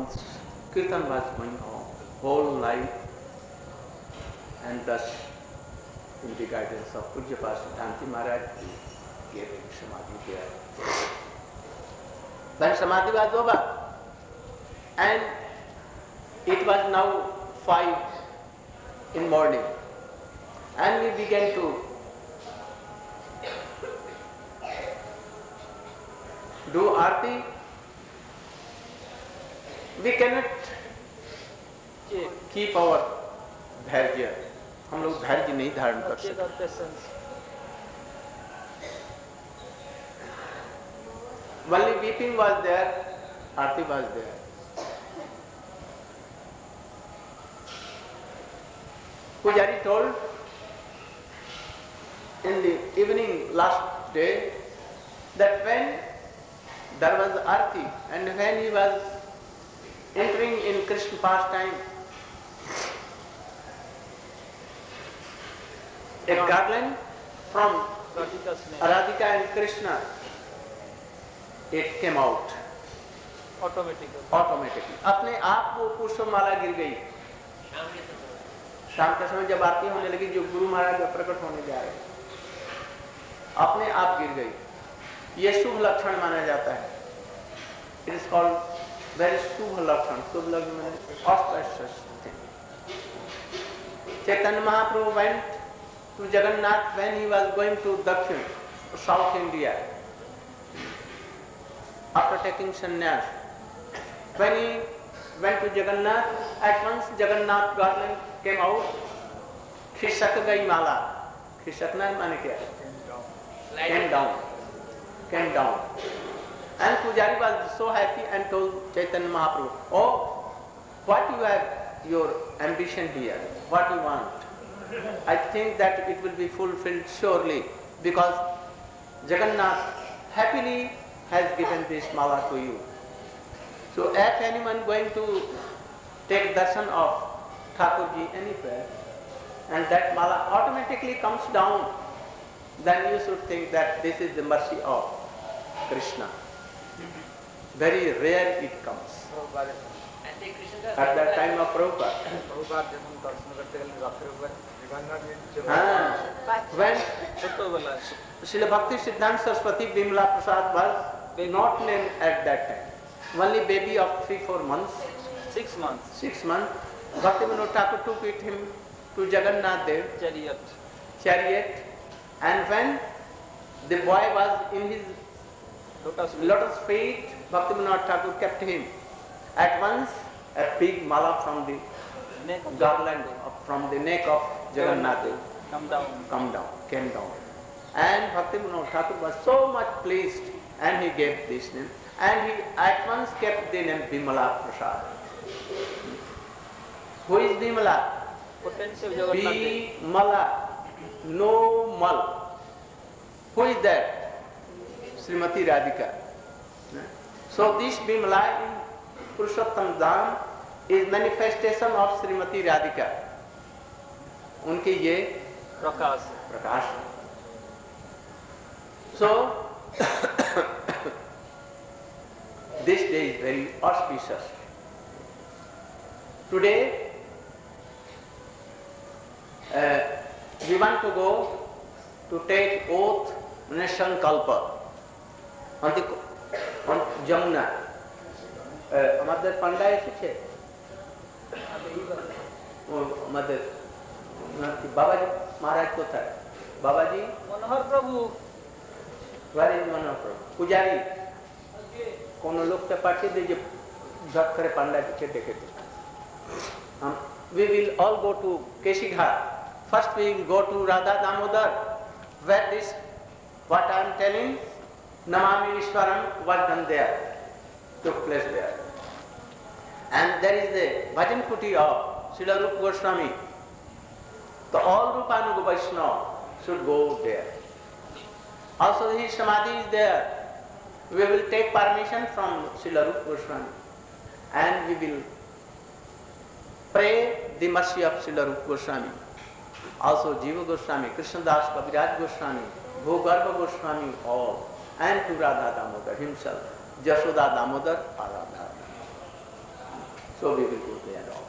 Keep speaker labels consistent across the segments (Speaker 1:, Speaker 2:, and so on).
Speaker 1: months, Kirtan was going on whole night, and thus, in the guidance of Pujyapad Siddhanti Maharaj, he gave him Samadhi there. When Samadhi was over, and it was now 5 in morning, and we began to do Aarti. We cannot keep our धैर्य, हम लोग धैर्य नहीं धारण कर सकते. Only weeping was there, Aarti was there. Pujari told in the evening last day that when there was Aarti and when he was entering in Krishna pastime, a garland from Radhika and Krishna, it came out automatically. अपने आप वो पुष्पमाला गिर गई. शाम के समय जब आरती होने लगी, जो गुरु महाराज का प्रकट होने जा रहे, अपने आप गिर गई. ये शुभ लक्षण माना जाता है. It is called very शुभ लक्षण. शुभ लक्षण माने auspicious thing. Chaitanya Mahaprabhu went to Jagannath when he was going to Dakshin, South India, after taking sannyas. When he went to Jagannath, at once Jagannath garland came out, खिसक गई माला. खिसकना माने क्या? Came down. And Pujari was so happy and told Chaitanya Mahaprabhu, "Oh, what you have your ambition here? What you want? I think that it will be fulfilled surely, because Jagannath happily has given this mala to you. So if anyone going to take darshan of Thakurji anywhere, and that mala automatically comes down, then you should think that this is the mercy of Krishna. Very rare it comes. At that time of Prabhupada. When Srila Bhakti Siddhanta Saraswati Bimala Prasad was not named at that time. Only baby of 3-4 months.
Speaker 2: 6 months.
Speaker 1: 6 months. Bhakti Vinod Thakur took with him to Jagannath Dev chariot. And when the boy was in his lotus feet, Bhakti Vinod Thakur kept him. At once a big mala from the garland from the neck of Jagannath Dev came down. And Bhakti Vinod Thakur was so much pleased, and he gave this name. And he at once kept the name Bimala Prasad. Who is Bimala? Bimala, no mal. Who is that? Srimati Radhika. So this Bimala in Purushottam Dham is manifestation of Srimati Radhika. उनके ये प्रकाश. So this day is very auspicious. Today we want to go to take oath Nation Kalpa on Jamuna. আমাদের পান্ডা এসেছে, আমাদের বাবাজি মহারাজ কোথায়? বাবাজি মনোহর প্রভু, মনোহর প্রভু পূজারী কোন লোককে পাঠিয়ে দিয়ে যে ঝট করে পান্ডাজিকে ডেকে দিন. We will all go to Keshighat. First we will go to Radha Damodar, where this what I am telling Namami Vishwaram was done there, took place there. And there is the Bhajan Kuti of Srila Rupa Goswami. So all Rupanuga Vaishnava should go there. Also his Samadhi is there. We will take permission from Srila Rupa Goswami, and we will pray the mercy of Srila Rupa Goswami. Also Jiva Goswami, Krishnadas Kaviraj Goswami, Bhogarbha Goswami, all, and to Radha Damodar himself, Jashoda Damodar or Radha. So we will go there also.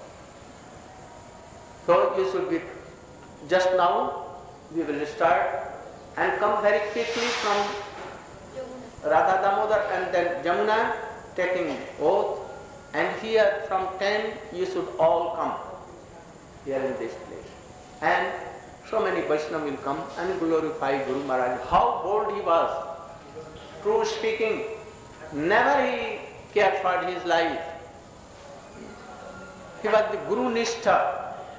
Speaker 1: So you should be, just now we will start and come very quickly from Radha Damodar and then Jamuna taking oath, and here from 10 you should all come here in this place. And so many Vaishnavas will come and glorify Guru Maharaj. How bold he was, true speaking, never he cared for his life. He was the Guru Nishtha.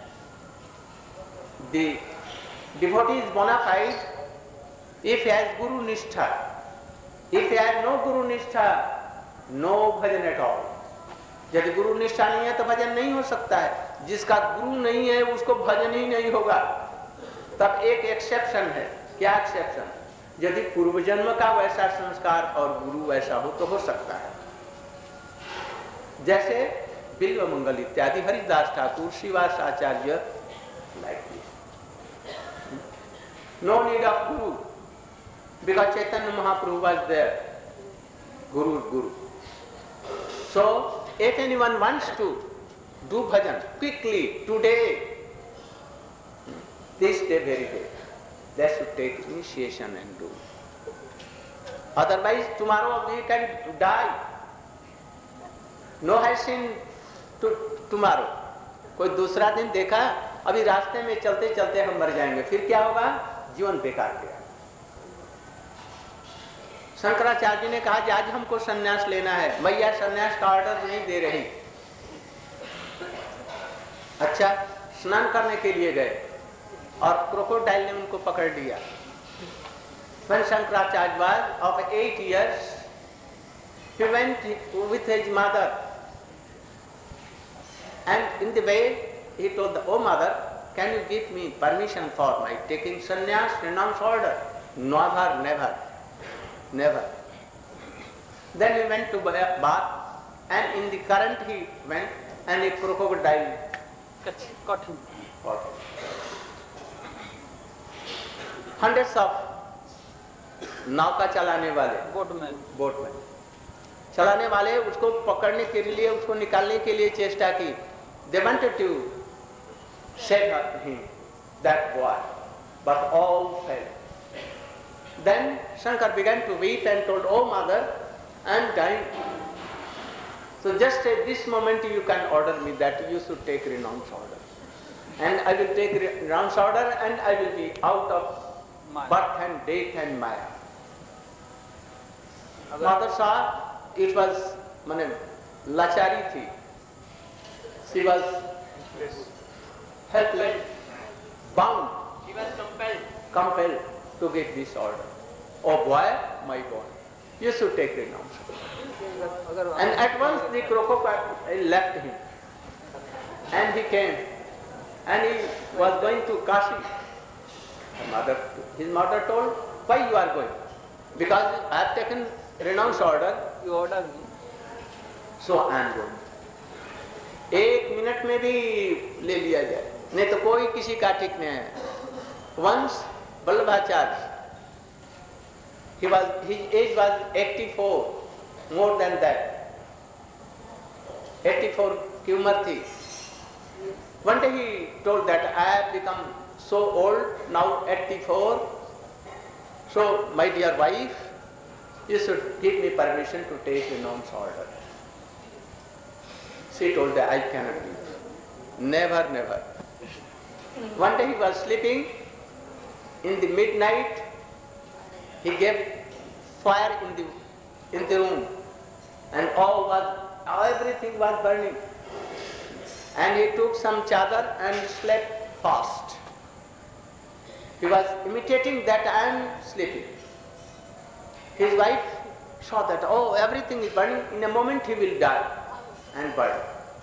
Speaker 1: The devotee is bona fide if he has Guru Nishtha. If he has no Guru Nishtha, no bhajan at all. यदि गुरु निष्ठा नहीं है तो भजन नहीं हो सकता है. जिसका गुरु नहीं है उसको भजन ही नहीं होगा. तब एक एक्सेप्शन है. क्या एक्सेप्शन? यदि पूर्व जन्म का वैसा संस्कार और गुरु वैसा हो तो हो सकता है. जैसे बिल्व मंगल इत्यादि हरिदास ठाकुर, श्रीवास आचार्य, like this. No need of guru, because Chaitanya Mahaprabhu was there. Guru. So if anyone wants to do bhajan quickly today, this day, very day, they should take initiation and do. Otherwise tomorrow we can die. No hasten to tomorrow. कोई दूसरा दिन देखा, अभी रास्ते में चलते चलते हम मर जाएंगे, फिर क्या होगा? जीवन बेकार गया. शंकराचार्य जी ने कहा कि आज हमको सन्यास लेना है. मैया सन्यास का ऑर्डर नहीं दे रही. अच्छा, स्नान करने के लिए गए और क्रोकोडाइल ने उनको पकड़ लिया. When Shankaracharya was of 8 years, he went with his mother, and in the way he told, "Oh mother, can you give me permission for my taking sannyas, renounce order?" Never. Then he went to bath, and in the current he went, and a crocodile caught him. Hundreds of नाव का चलाने वाले, boatman चलाने वाले उसको पकड़ने के लिए, उसको निकालने के लिए चेष्टा की. They wanted to save him, that boy, but all failed. Then Shankar began to weep and told, "Oh mother, I am dying. So just at this moment you can order me that you should take renounce order. And I will take renounce order and I will be out of birth and death and Maya." Mother saw it was lachari thi. She was helpless, bound. She was compelled to give this order. "Oh boy, my boy, you should take renounce." And at once the crocodile left him, and he came, and he was going to Kashi. His mother told, "Why you are going?" "Because I have taken renounce order." "You order me, so I am going." 1 minute में भी ले लिया जाए, नहीं तो कोई किसी का ठीक नहीं है. Once Vallabhacharya, his age was 84, more than that. 84 की उम्र थी. One day he told that I have become so old, now 84, so my dear wife, you should give me permission to take renounce order. She told that I cannot do it. Never. One day he was sleeping. In the midnight, he gave fire in the room, and everything was burning. And he took some chadar and slept fast. He was imitating that I am sleeping. His wife saw that, oh, everything is burning. In a moment he will die and burn.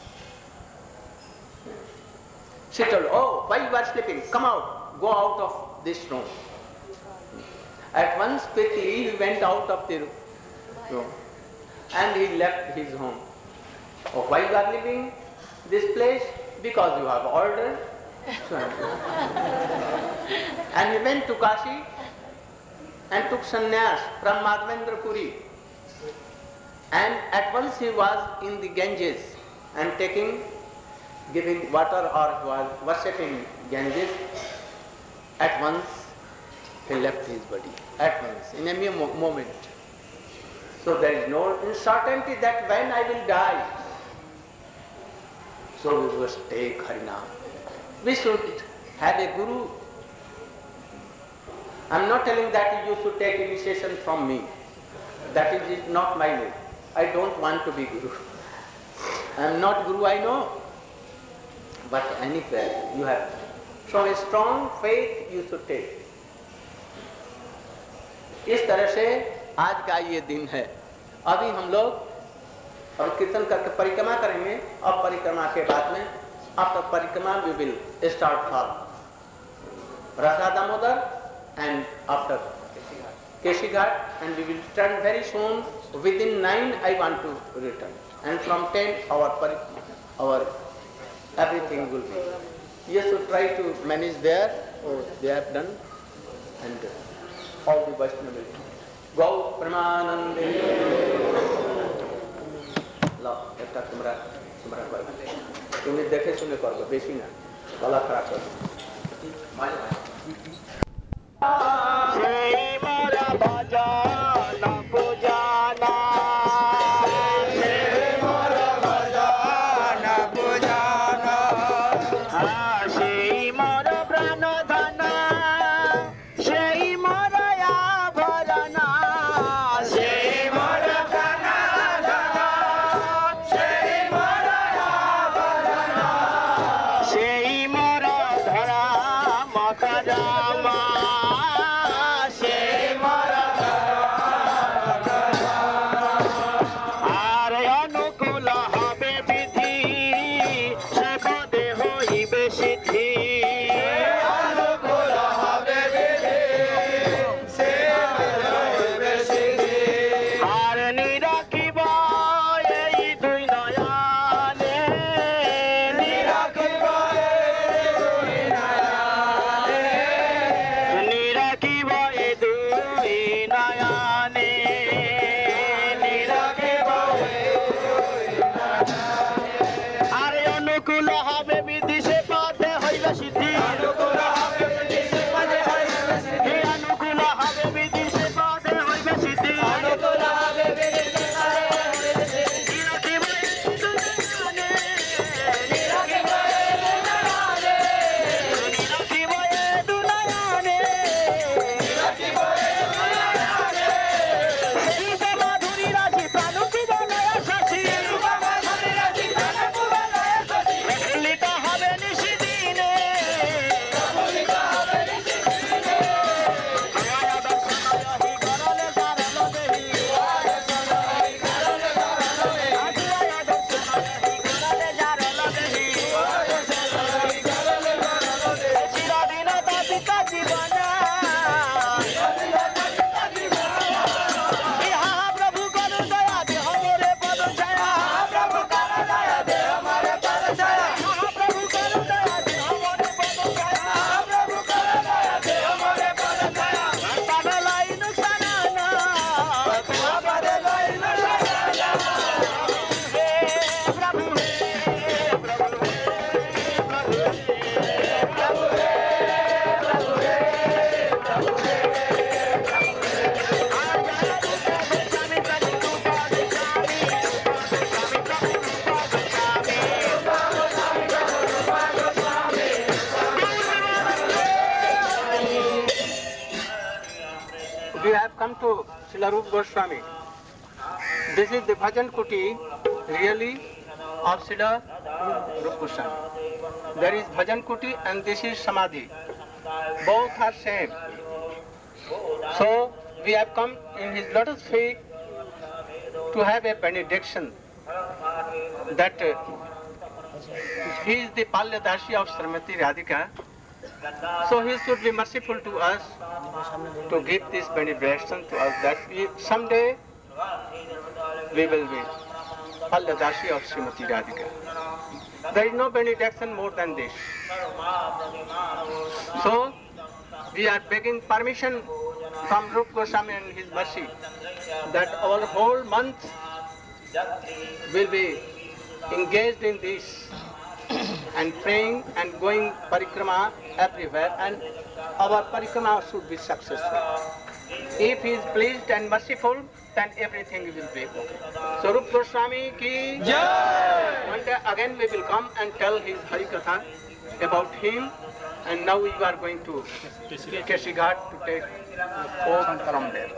Speaker 1: She told, "Oh, why you are sleeping? Come out, go out of this room." At once quickly he went out of the room and he left his home. "Oh, why you are leaving this place?" "Because you have ordered." And he went to Kashi and took sannyas from Madhavendra Puri. And at once he was in the Ganges and giving water or was worshipping Ganges, at once he left his body, at once, in a mere moment. So there is no uncertainty that when I will die. So we must take Harinam. We should have a guru. I am not telling that you should take initiation from me. That is not my way. I don't want to be guru. I am not guru, I know. But anywhere you have. So a strong faith you should take. इस तरह से आज का ये दिन है. अभी हम लोग और कीर्तन करके परिक्रमा करेंगे. अब परिक्रमा के बाद में after परिक्रमा we will start for Rasa Damodar and after Keshi Ghat, and we will return very soon. Within 9 I want to return, and from 10 our everything will be. You should try to manage there. Oh, they have done, and all the Vaishnava. Gau Pramanande. Lau, ekta tumra korbe. Tumi dekhe sune korbe, beshi na. Gala kharab korbe. Sei mara bhajana pujana. Sei mara bhajana pujana. Sei mara prana dhana. Sei mara abharana. Sei mara prana dhana. Sei mara abharana. Sei mara dhara makadama. We have come to Srila Rupa Goswami. This is the Bhajan Kuti really of Srila Rupa Goswami. There is Bhajan Kuti and this is Samadhi. Both are same. So we have come in his lotus feet to have a benediction that he is the Palyadashi of Srimati Radhika. So he should be merciful to us to give this benediction to us that someday we will be Palyadashi of Srimati Radhika. There is no benediction more than this. So we are begging permission from Rupa Goswami and his mercy that our whole month will be engaged in this and praying and going parikrama everywhere, and our parikrama should be successful. If he is pleased and merciful, then everything will be okay. So Rupa Goswami ki Jai! One day again we will come and tell his Harikatha about him, and now we are going to Keshi Ghat to take oath from there.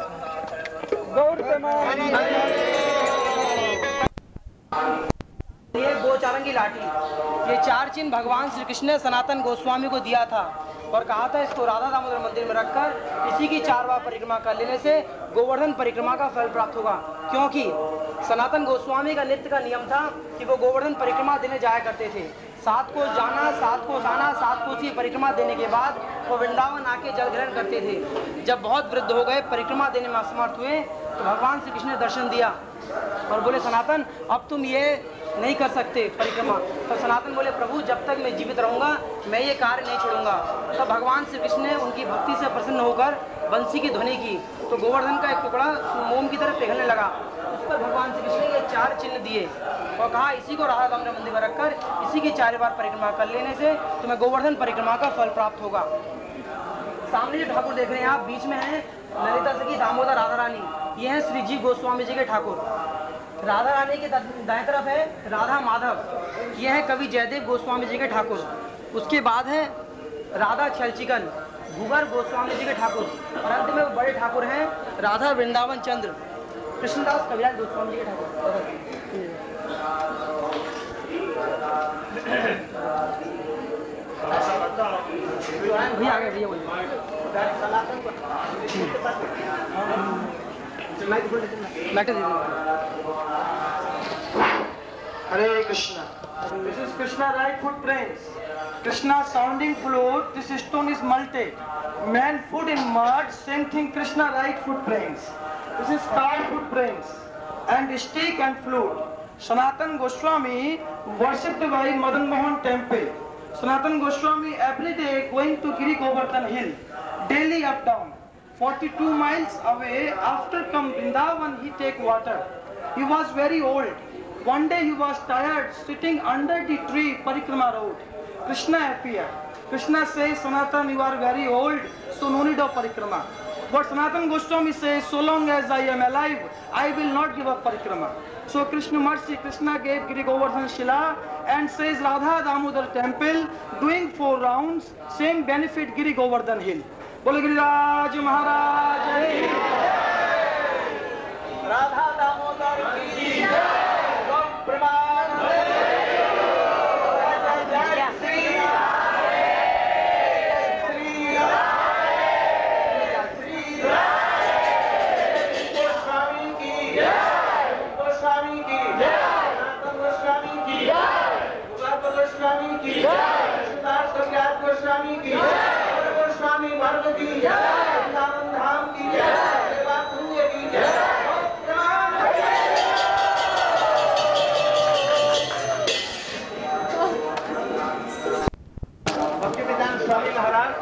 Speaker 2: ये गोचारण की लाठी, ये 4 चिन्ह भगवान श्री कृष्ण ने सनातन गोस्वामी को दिया था और कहा था इसको राधा दामोदर मंदिर में रखकर इसी की 4 बार परिक्रमा कर लेने से गोवर्धन परिक्रमा का फल प्राप्त होगा। क्योंकि सनातन गोस्वामी का नित्य का नियम था कि वो गोवर्धन परिक्रमा देने जाया करते थे। 7 कोस जाना, 7 कोस आना, 7 कोस की परिक्रमा देने के बाद वो वृंदावन आके जल ग्रहण करते थे। जब बहुत वृद्ध हो गए, परिक्रमा देने में असमर्थ हुए, तो भगवान श्री कृष्ण ने दर्शन दिया और बोले सनातन अब तुम ये नहीं कर सकते परिक्रमा। तब सनातन बोले प्रभु जब तक मैं जीवित रहूंगा मैं ये कार्य नहीं छोड़ूंगा। तब भगवान श्री कृष्ण ने उनकी भक्ति से प्रसन्न होकर बंसी की ध्वनि की तो गोवर्धन का एक टुकड़ा मोम की तरह पिघलने लगा। उस पर भगवान श्री कृष्ण ने ये 4 चिन्ह दिए और कहा इसी को राधा दामोदर मंदिर में रखकर इसी की 4 बार परिक्रमा कर लेने से तुम्हें गोवर्धन परिक्रमा का फल प्राप्त होगा। सामने जो ठाकुर देख रहे हैं आप, बीच में है ललिता सखी दामोदर राधा रानी, ये है श्री जी गोस्वामी जी के ठाकुर। राधा रानी के दाएं तरफ है राधा माधव, ये है कवि जयदेव गोस्वामी जी के ठाकुर। उसके बाद है राधा छलचिकन, भूवर गोस्वामी जी के ठाकुर, और अंत में वो बड़े ठाकुर हैं राधा वृंदावन चंद्र, कृष्णदास कविराज गोस्वामी जी के ठाकुर। भैया आगे भैया बोलिए।
Speaker 3: Hare Krishna. This is Krishna right foot prints. Krishna sounding flute. This stone is melted. Man foot in mud. Same thing. Krishna right foot prints. This is card footprints and stick and flute. Sanatan Goswami worshipped by Madan Mohan temple. Sanatan Goswami every day going to Giri Govardhan hill, daily up down. 42 miles away, after come Vrindavan, he take water. He was very old. One day he was tired, sitting under the tree, Parikrama road. Krishna appeared. Krishna says, Sanatan, you are very old, so no need of Parikrama. But Sanatan Goswami says, so long as I am alive, I will not give up Parikrama. So Krishna mercy, Krishna gave Giri Govardhan Shila and says, Radha Damodar temple, doing 4 rounds, same benefit Giri Govardhan hill. बोले गिरिराज महाराज
Speaker 1: राधा दामोदर की जय, प्रमाण गोस्वामी की जय, गोस्वामी की जय, गोस्वामी की जय, गोस्वामी की जय, कृष्णदास कविराज गोस्वामी की जय, गोस्वामी वर्ग की जय, वृंदावन धाम की जय, सेवा पुण्य की जय। Bhaktivedanta Swami Maharaj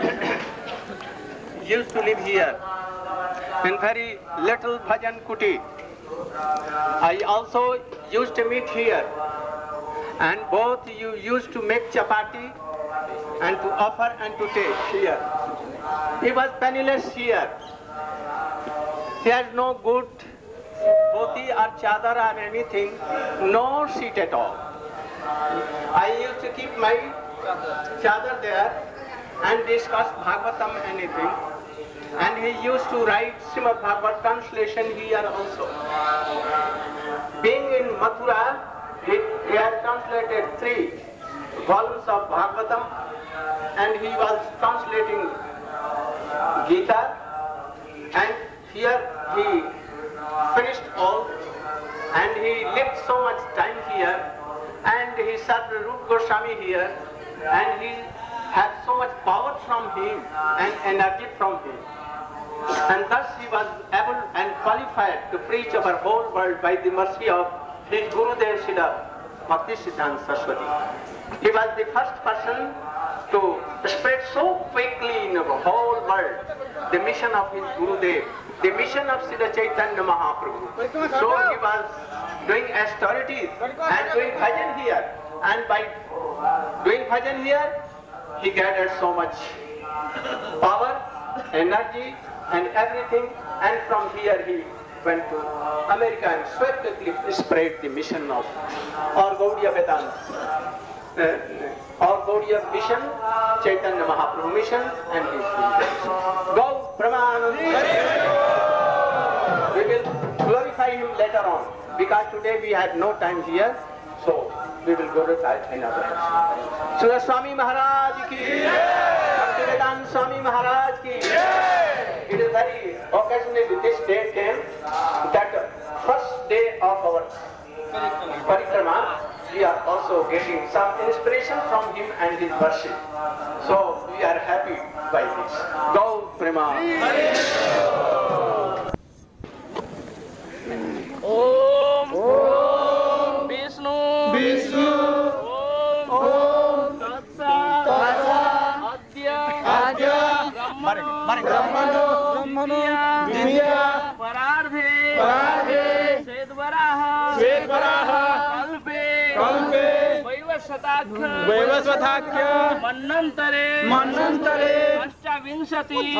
Speaker 1: used to live here in very little bhajan kuti. I also used to meet here, and both you used to make chapati and to offer and to take here. He was penniless here. He has no good dhoti or chadar or anything, no seat at all. I used to keep my chadar there and discuss Bhagavatam anything. And he used to write Srimad Bhagavat translation here also. Being in Mathura, he had translated 3 volumes of Bhagavatam, and he was translating Gita, and here he finished all, and he lived so much time here, and he served Rupa Goswami here, and he had so much power from him and energy from him. And thus he was able and qualified to preach our whole world by the mercy of his Gurudev Srila Bhakti Siddhanta Saraswati. He was the first person to spread so quickly in the whole world the mission of his Gurudev the mission of Srila Chaitanya Mahaprabhu. So he was doing austerities and doing bhajan here. And by doing bhajan here, he gathered so much power, energy and everything. And from here he went to America and swiftly spread the mission of or Gaudiya Vedanta. Or Gaudiya mission, Chaitanya Mahaprabhu mission, and his mission. Go Pramanand. We will glorify him later on, because today we had no time here, so we will glorify another. Srila Swami Maharaj ki, Bhaktivedanta Swami Maharaj ki. It is very occasionally this day came, that first day of our parikrama. We are also getting some inspiration from him and his worship. So we are happy by this. Go Prema.
Speaker 4: Om Vishnu Vishnu Om Tatsa Adya Brahmano Divya Parardhe Svedvaraha Kalpe Vaivasvatakya Mannantare Ashtavinshati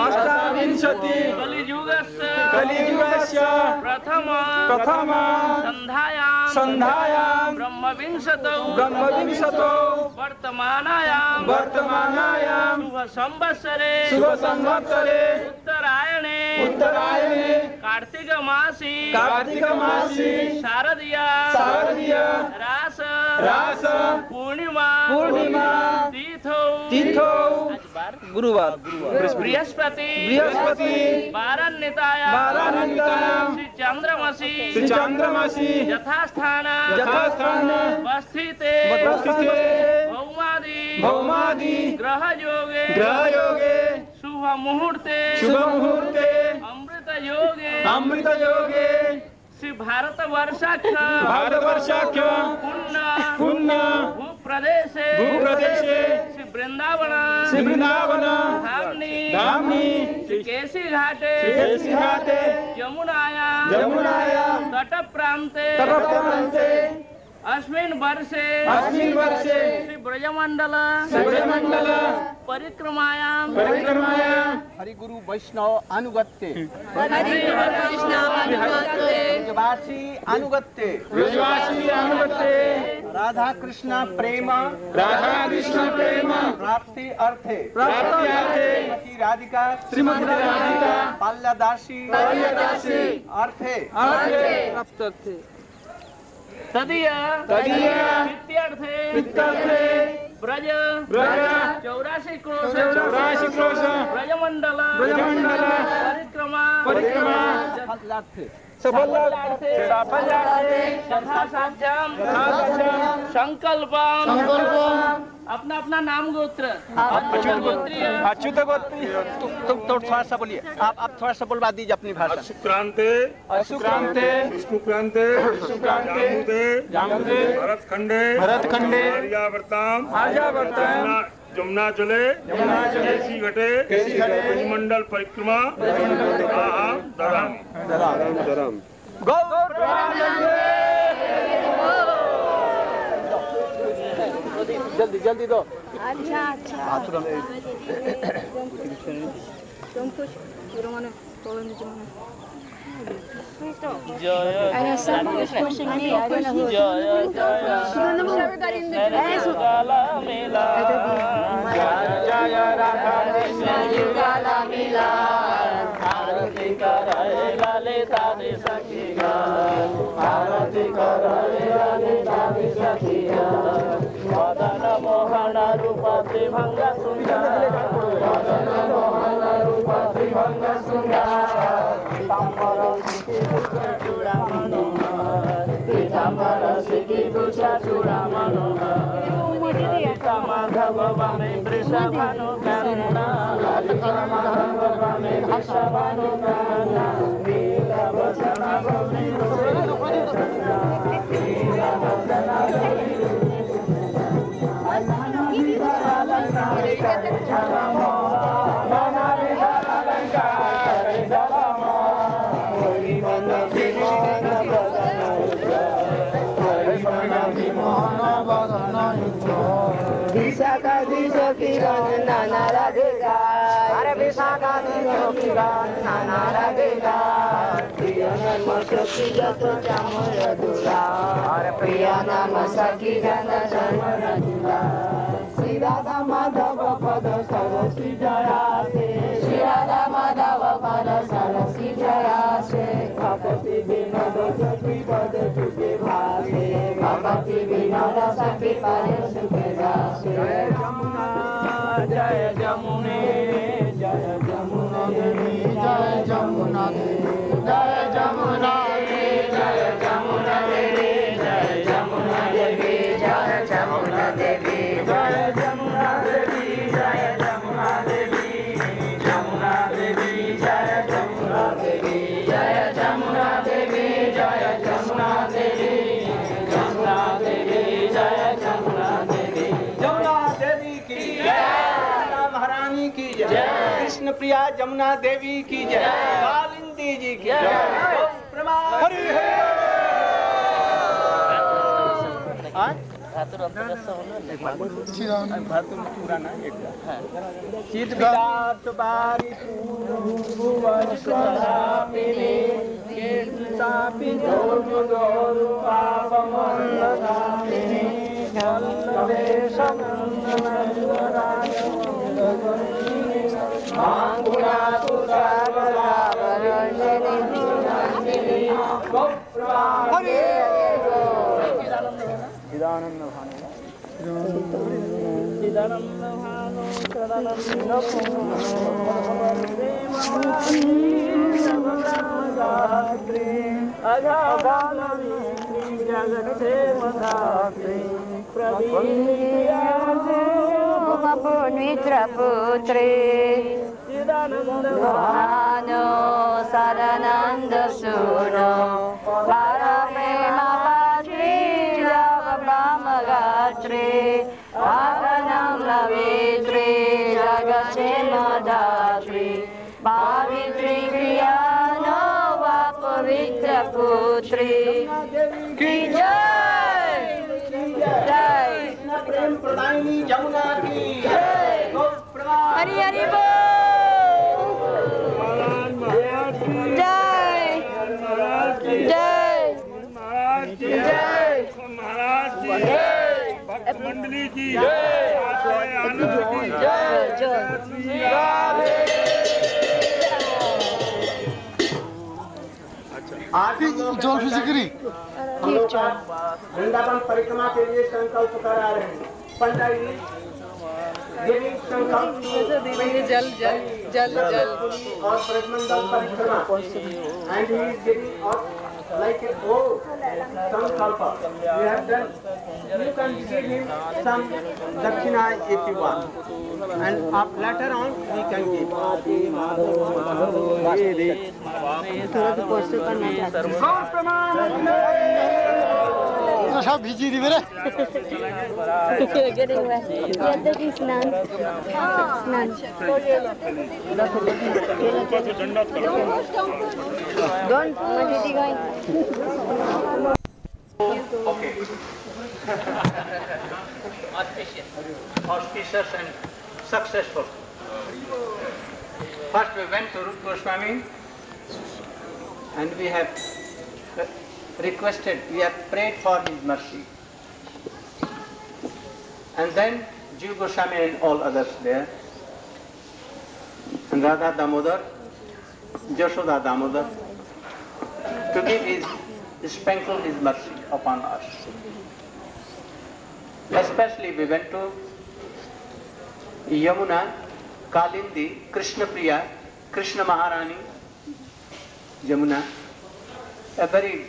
Speaker 4: Kalijugasya Prathama Sandhayam Brahmavinshato Vartamanayam Shubha Samvatsare Uttarayane Kartika Masi Sharadiya Rasa Purnima Titho Guruvar Brihaspati Varannitaya Sri Chandramasi Yathasthana Vasthite Bhaumadi Graha Yoge Shubha Muhurte Amrita Yoge Sri Bharat Varshakya Punna Bhupradeshe Sri Vrindavana Dhamni Sri Kesi Ghate Yamunaya Tataprante Asmin Varshe Sri Brajamandala Parikramayam Hari Guru Vaishnava Anugatte Brajavasi Anugatte Radha Krishna Prema Prapti Arthe Srimati Radhika Palyadasi Arthe Praptarthe Tadiya Vityarthe Braja 84 Krosha Brajamandala Parikrama Safalarthe Yathasadhyam Sankalpam अपना अपना नाम गोत्र अच्युत गोत्री तो थोड़ा सा बोलिए आप थोड़ा सा बोलवा दीजिए अपनी भाषा अशुक्रांते विष्णुक्रांते जामुदे भरतखंडे आर्यावर्ताम जमुना चले केसी घटे मंडल परिक्रमा दराम गौ जल्दी दो अच्छा तुम कुछ Wadana Mohana Rupati Bhanga Sundara Pitambara Siki Dusha Chura Manohara Madhava Vame Vrishabhanu Karuna Madhava Vame Vrishabhanu Karuna Vila Vasana Vame Vrishabhanu
Speaker 5: Vishakha दिशो किरण नाना राधिका अरे विशाखा दिशो किरण नाना राधिका प्रिय नाम सखी जत चामर दुला अरे प्रिय नाम सखी जत चामर दुला श्री राधा माधव पद सरसी जयासे श्री राधा माधव पद सरसी जयासे भक्ति विनोद सखी पद सुखे भासे भक्ति विनोद सखी पद सुखे भासे जय जमुना जय जमुने जय जमुना देवी जय जमुना देवी जय जमुना देवी जय जमुना देवी जय जमुना देवी जय जमुना देवी जय जमुना देवी जय जमुना देवी जमुना देवी जय जमुना देवी जय जमुना देवी जय जमुना देवी जमुना देवी जय जमुना देवी
Speaker 4: जमुना देवी की जय, महारानी की जय, कृष्ण प्रिया जमुना देवी की जय, कालिंदी जी की जय। हरि
Speaker 5: पुत्री भानो सदानंद सुनो परप्रेमपात्री जगदामगात्री आगनं लवित्री जगक्षेमदात्री पावित्री प्रियानो वा पवित्र पुत्री की जय जय
Speaker 4: प्रेम प्रदायिनी जमुना की जय।
Speaker 5: हरि हरि बोल जय जय जय
Speaker 6: भक्त मंडली की आनंद की
Speaker 4: आज वृंदावन परिक्रमा के लिए संकल्प करा रहे हैं। पंडित जी गिविंग संकल्प
Speaker 7: जल जल जल जल
Speaker 4: और प्रजमंडल परिक्रमा and he is giving us like a oath sankalpa. We have done. You can give him some dakshina if you want, and later on we can give.
Speaker 3: सब भिजी दी मेरे
Speaker 5: getting wet. Yeah, that is none. None. Don't. What is he going?
Speaker 1: Okay. Auspicious and successful. First we went to Rupa Goswami and we have requested, we have prayed for his mercy. And then Jiva Goswami and all others there. And Radha Damodar, Jashoda Damodar, to give his, sprinkle his mercy upon us. Especially we went to Yamuna, Kalindi, Krishna Priya, Krishna Maharani, Yamuna, a very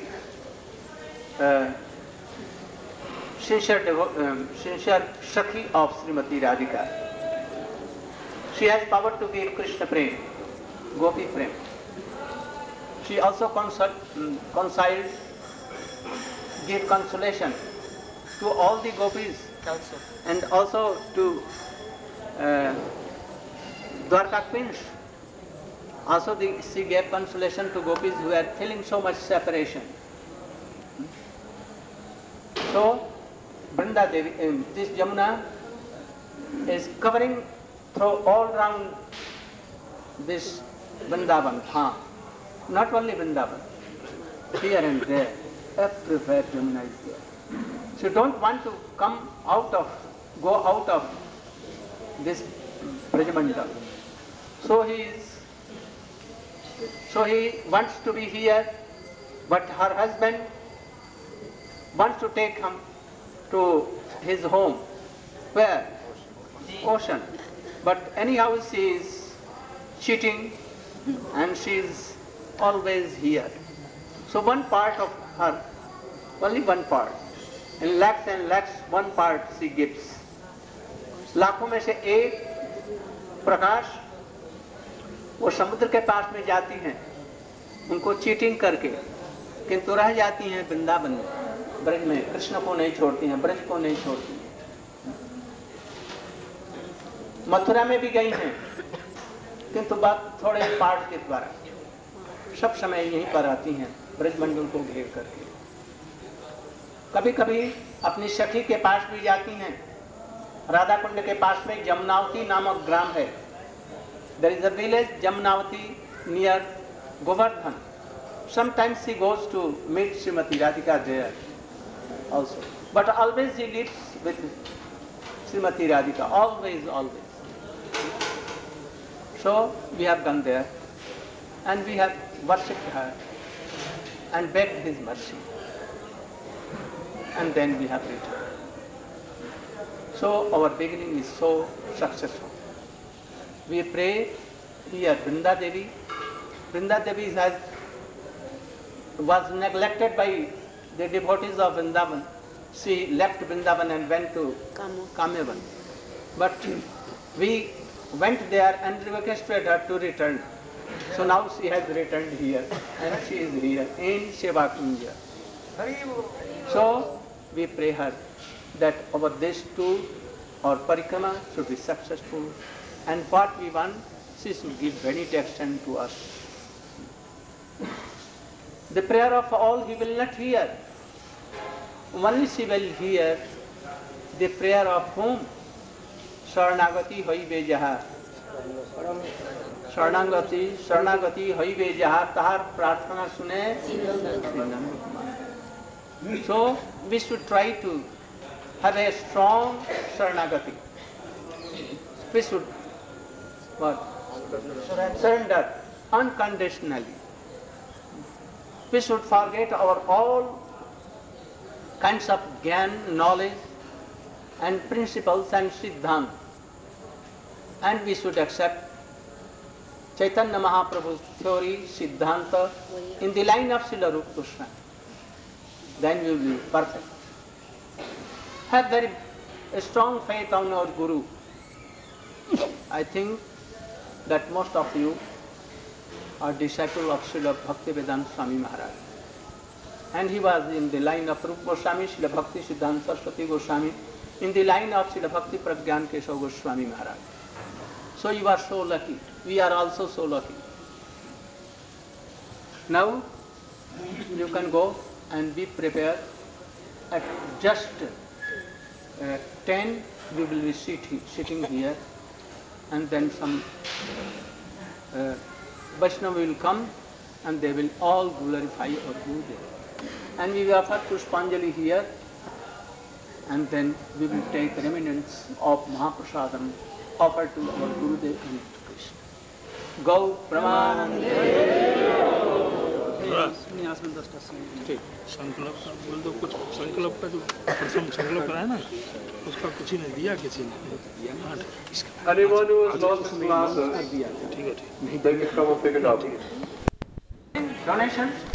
Speaker 1: sincere Sakhi of Srimati Radhika. She has power to give Krishna Prem, Gopi Prem. She also consoled, give consolation to all the gopis and also to Dwarka queens. Also she gave consolation to gopis who are feeling so much separation. So Vrinda Devi, this Jamuna is covering through all round this Vrindavan. Not only Vrindavan, here and there, everywhere Jamuna is there. So you don't want to go out of this Brajamandal. So he wants to be here, but her husband wants to take him to his home. Where? Ocean. But anyhow she is cheating and she is always here. So one part of her, only one part, in lakhs and lakhs, one part she gives. लाखों में से एक प्रकाश वो समुद्र के पास में जाती हैं, उनको चीटिंग करके, किंतु रह जाती हैं वृंदावन में, ब्रज में। कृष्ण को नहीं छोड़ती हैं, ब्रज को नहीं छोड़ती हैं। मथुरा में भी गई हैं, किंतु बात थोड़े पार्ट के द्वारा, सब समय यहीं पर आती हैं ब्रजमंडल को घेर करके। कभी कभी अपनी सखी के पास भी जाती हैं। राधा कुंड के पास में जमुनावती नामक ग्राम है। There is a village Jamnavati near Govardhan. Sometimes she goes to meet Srimati Radhika there also. But always she lives with Srimati Radhika. Always. So we have gone there and we have worshipped her and begged his mercy. And then we have returned. So our beginning is so successful. We pray here Vrinda Devi. Vrinda Devi was neglected by the devotees of Vrindavan. She left Vrindavan and went to Kamyavan. But we went there and requested her to return. So now she has returned here and she is here in Seva Kunja. So we pray her that over this tour or parikrama should be successful, and what we want, she should give benediction to us. The prayer of all he will not hear. Only she will hear the prayer of whom? Sharanagati hoibe jaha. Sharanagati hoibe jaha, tahar prarthana sune. So we should try to have a strong Sharanagati. We should surrender unconditionally. We should forget our all kinds of gyan, knowledge and principles and siddhant, and we should accept Chaitanya Mahaprabhu's theory, siddhanta in the line of Srila Rupa Goswami. Then we will be perfect. Have very strong faith on our Guru. I think that most of you are disciples of Srila Bhaktivedanta Swami Maharaj. And he was in the line of Rupa Goswami, Srila Bhakti Siddhanta Saraswati Goswami, in the line of Srila Bhakti Pragyan Keshav Goswami Maharaj. So you are so lucky. We are also so lucky. Now you can go and be prepared. At just 10 we will be sitting here, and then some Vaishnava will come and they will all glorify our Gurudev. And we will offer Pushpanjali here, and then we will take remnants of Mahaprasadam offered to our Gurudev and to Krishna. Go Pramanande.
Speaker 6: संकल्प का बोल दो कुछ। संकल्प का जो प्रथम संकल्प कराया ना, उसका कुछ ही नहीं दिया किसी ने।
Speaker 8: Anyone who has lost his glasses,
Speaker 6: ठीक है।
Speaker 8: they can come and pick it up.
Speaker 1: Donations.